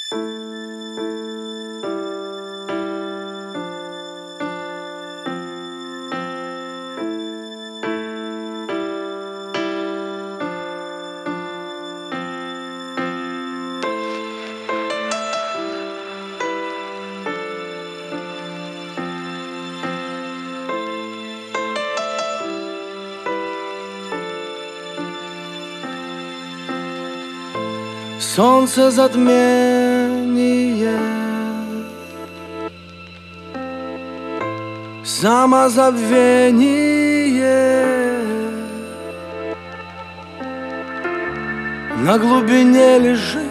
Солнце затмение, самозабвение, на глубине лежит.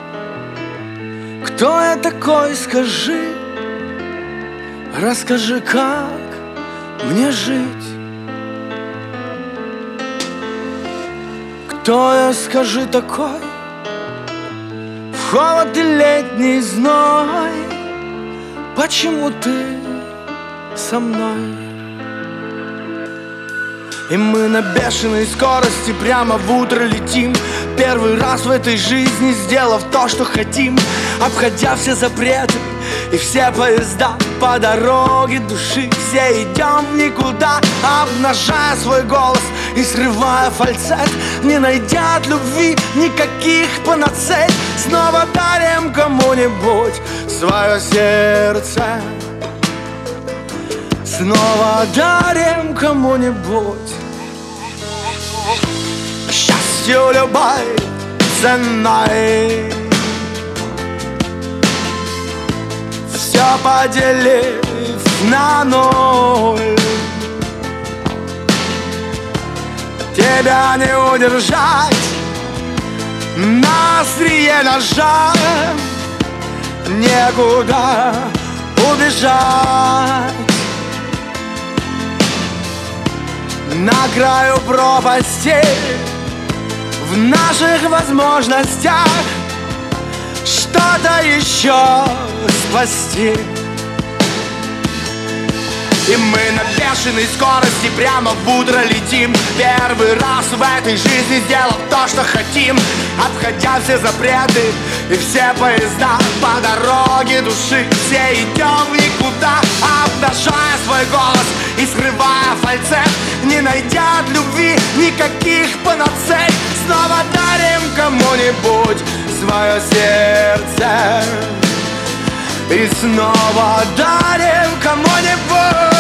Кто я такой, скажи, расскажи, как мне жить. Кто я, скажи, такой, в холод и летний зной, почему ты со мной? И мы на бешеной скорости прямо в утро летим, первый раз в этой жизни сделав то, что хотим, обходя все запреты и все поезда по дороге души. Все идем в никуда, обнажая свой голос и срывая фальцет, не найдя от любви никаких панацей. Снова дарим кому-нибудь свое сердце, снова дарим кому-нибудь счастью любой ценой. Все поделив на ноль, тебя не удержать на острие ножа, некуда убежать. На краю пропасти в наших возможностях что-то еще спасти. И мы на бешеной скорости прямо в утро летим, первый раз в этой жизни сделав то, что хотим, обходя все запреты и все поезда по дороге души. Все идем в никуда, обнажая свой голос и скрывая фальцет, не найдя от любви никаких панацей. Снова дарим кому-нибудь свое сердце и снова дарим кому-нибудь.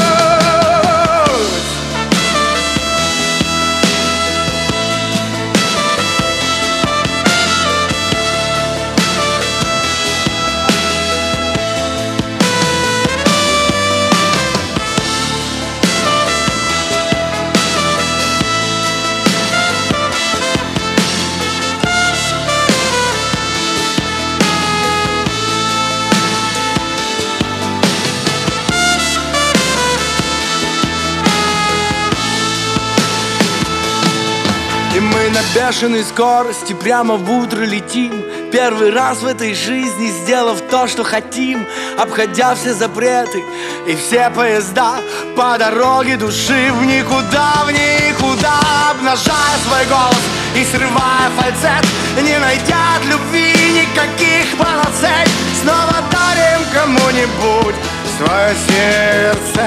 И мы на бешеной скорости прямо в утро летим, первый раз в этой жизни сделав то, что хотим, обходя все запреты и все поезда по дороге души. В никуда, обнажая свой голос и срывая фальцет, не найдя от любви никаких панацей. Снова дарим кому-нибудь свое сердце,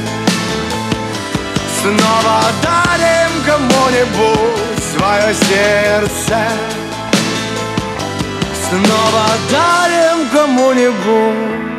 снова дарим кому-нибудь свое сердце, снова дарим кому-нибудь.